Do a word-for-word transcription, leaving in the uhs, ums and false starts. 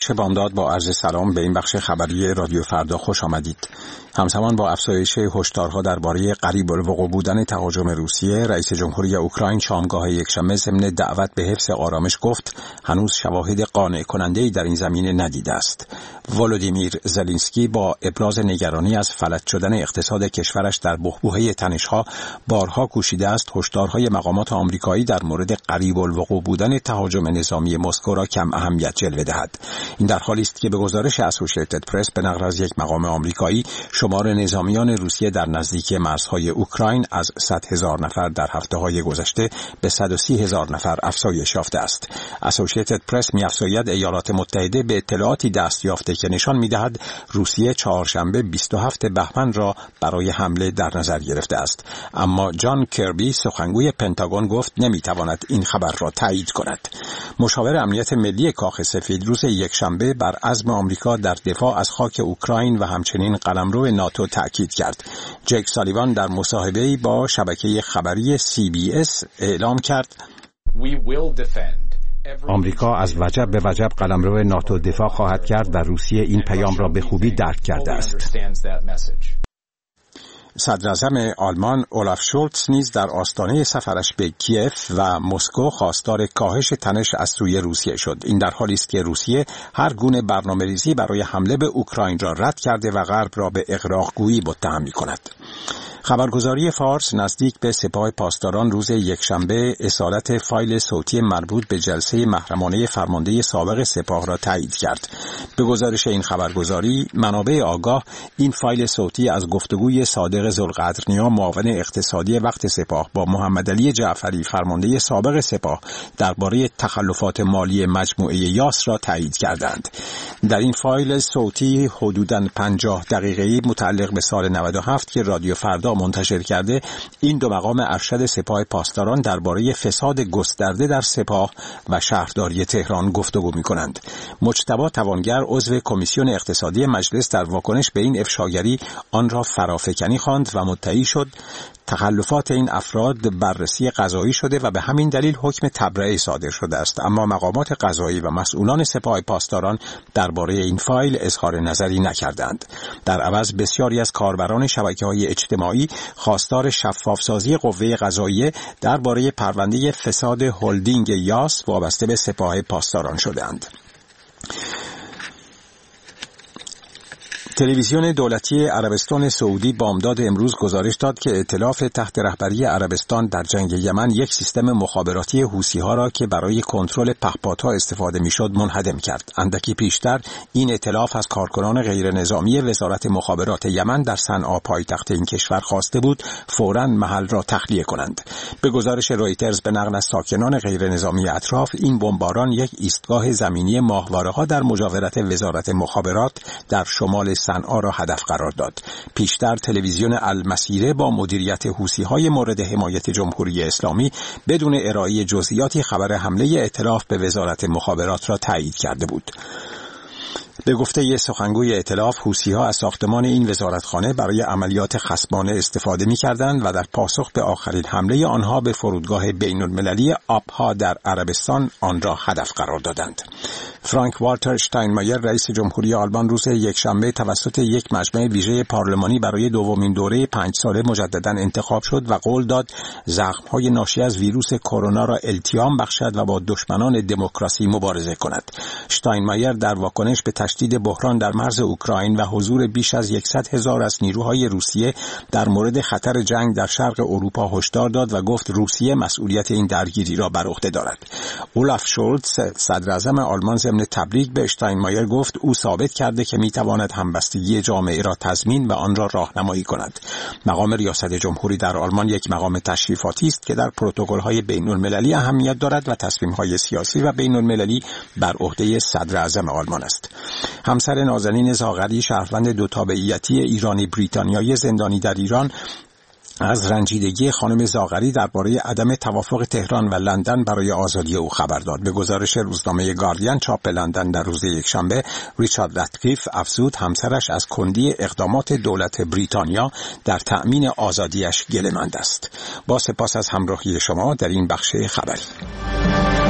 سروش بامداد با عرض سلام به این بخش خبری رادیو فردا خوش آمدید. همزمان با افزایش هشدارها درباره قریب الوقوع بودن تهاجم روسیه، رئیس جمهوری اوکراین شامگاه یکشنبه ضمن دعوت به حفظ آرامش گفت هنوز شواهد قانع کننده‌ای در این زمینه ندیده است. ولودیمیر زلنسکی با ابراز نگرانی از فلج شدن اقتصاد کشورش در بحبوحه تنش‌ها بارها کوشیده است هشدارهای مقامات آمریکایی در مورد قریب الوقوع بودن تهاجم نظامی مسکو را کم اهمیت جلوه دهد. این در حالی است که به گزارش اسوسییتد پرس به نقل از یک مقام آمریکایی شمار نظامیان روسیه در نزدیکی مرزهای اوکراین از صد هزار نفر در هفته‌های گذشته به صد و سی هزار نفر افزایش یافته است. اسوسییتد پرس می‌افزاید ایالات متحده به اطلاعاتی دست یافته که نشان می‌دهد روسیه چهارشنبه بیست و هفتم بهمن را برای حمله در نظر گرفته است. اما جان کربی سخنگوی پنتاگون گفت نمی‌تواند این خبر را تایید کند. مشاور امنیت ملی کاخ سفید روز یکشنبه بر عزم آمریکا در دفاع از خاک اوکراین و همچنین قلمرو ناتو تأکید کرد. جک سالیوان در مصاحبه‌ای با شبکه خبری سی بی اس اعلام کرد آمریکا از وجب به وجب قلمرو ناتو دفاع خواهد کرد و روسیه این پیام را به خوبی درک کرده است. صدراعظم آلمان اولاف شولتز نیز در آستانه سفرش به کیف و مسکو خواستار کاهش تنش از سوی روسیه شد. این در حالی است که روسیه هر گونه برنامه‌ریزی برای حمله به اوکراین را رد کرده و غرب را به اغراق‌گویی متهم می‌کند. خبرگزاری فارس نزدیک به سپاه پاسداران روز یکشنبه اصالت فایل صوتی مربوط به جلسه محرمانه فرمانده سابق سپاه را تایید کرد. به گزارش این خبرگزاری، منابع آگاه این فایل صوتی از گفتگوی صادق ذوالقدرنیا معاون اقتصادی وقت سپاه با محمد علی جعفری فرمانده سابق سپاه درباره تخلفات مالی مجموعه یاس را تایید کردند. در این فایل صوتی حدوداً پنجاه دقیقه‌ای متعلق به سال نود و هفت که رادیو فردا منتشر کرده، این دو مقام ارشد سپاه پاسداران درباره فساد گسترده در سپاه و شهرداری تهران گفتگو می‌کنند. مجتبی توانگر عضو کمیسیون اقتصادی مجلس در واکنش به این افشاگری آن را فرافکنی خواند و مدعی شد تخلفات این افراد بررسی قضایی شده و به همین دلیل حکم تبرئه صادر شده است. اما مقامات قضایی و مسئولان سپاه پاسداران درباره این فایل اظهار نظری نکردند. در عوض بسیاری از کاربران شبکه‌های اجتماعی خواستار شفافسازی قوه قضاییه درباره پرونده فساد هلدینگ یاس وابسته به سپاه پاسداران شدند. تلویزیون دولتی عربستان سعودی بامداد امروز گزارش داد که ائتلاف تحت رهبری عربستان در جنگ یمن یک سیستم مخابراتی حوثی‌ها را که برای کنترل پهپادها استفاده می‌شد منهدم کرد. اندکی پیشتر این ائتلاف از کارکنان غیر نظامی وزارت مخابرات یمن در صنعا پایتخت این کشور خواسته بود فوراً محل را تخلیه کنند. به گزارش رویترز به نقل از ساکنان غیر نظامی اطراف، این بمباران یک ایستگاه زمینی ماهواره‌ها در مجاورت وزارت مخابرات در شمال صنعا را هدف قرار داد. پیشتر تلویزیون المسیره با مدیریت حوثی‌های مورد حمایت جمهوری اسلامی بدون ارائه جزئیاتی خبر حمله ائتلاف به وزارت مخابرات را تایید کرده بود. به گفته یک سخنگوی ائتلاف، حوثی‌ها از ساختمان این وزارتخانه برای عملیات خصمانه استفاده می‌کردند و در پاسخ به آخرین حمله آنها به فرودگاه بین‌المللی آبها در عربستان آن را هدف قرار دادند. فرانک والتر شتاینمایر رئیس جمهوری آلمان روز یکشنبه توسط یک مجمع ویژه پارلمانی برای دومین دوره پنج ساله مجددا انتخاب شد و قول داد زخم‌های ناشی از ویروس کرونا را التیام بخشد و با دشمنان دموکراسی مبارزه کند. شتاینمایر در واکنش به تشدید بحران در مرز اوکراین و حضور بیش از صد هزار از نیروهای روسیه در مورد خطر جنگ در شرق اروپا هشدار داد و گفت روسیه مسئولیت این درگیری را بر عهده دارد. اولاف شولتز صدراعظم آلمان ضمن تبریک به شتاینمایر گفت او ثابت کرده که میتواند همبستگی جامعه را تضمین و آن را راهنمایی کند. مقام ریاست جمهوری در آلمان یک مقام تشریفاتی است که در پروتکل‌های بین‌المللی اهمیت دارد و تصمیم‌های سیاسی و بین‌المللی بر عهده صدراعظم آلمان است. همسر نازنین زاغری شهروند دو تابعیتی ایرانی بریتانیایی زندانی در ایران از رنجیدگی خانم زاغری درباره عدم توافق تهران و لندن برای آزادی او خبر داد. به گزارش روزنامه گاردین چاپ لندن در روز یکشنبه، ریچارد راتکلیف افزود همسرش از کندی اقدامات دولت بریتانیا در تأمین آزادیش گله‌مند است. با سپاس از همراهی شما در این بخش خبری.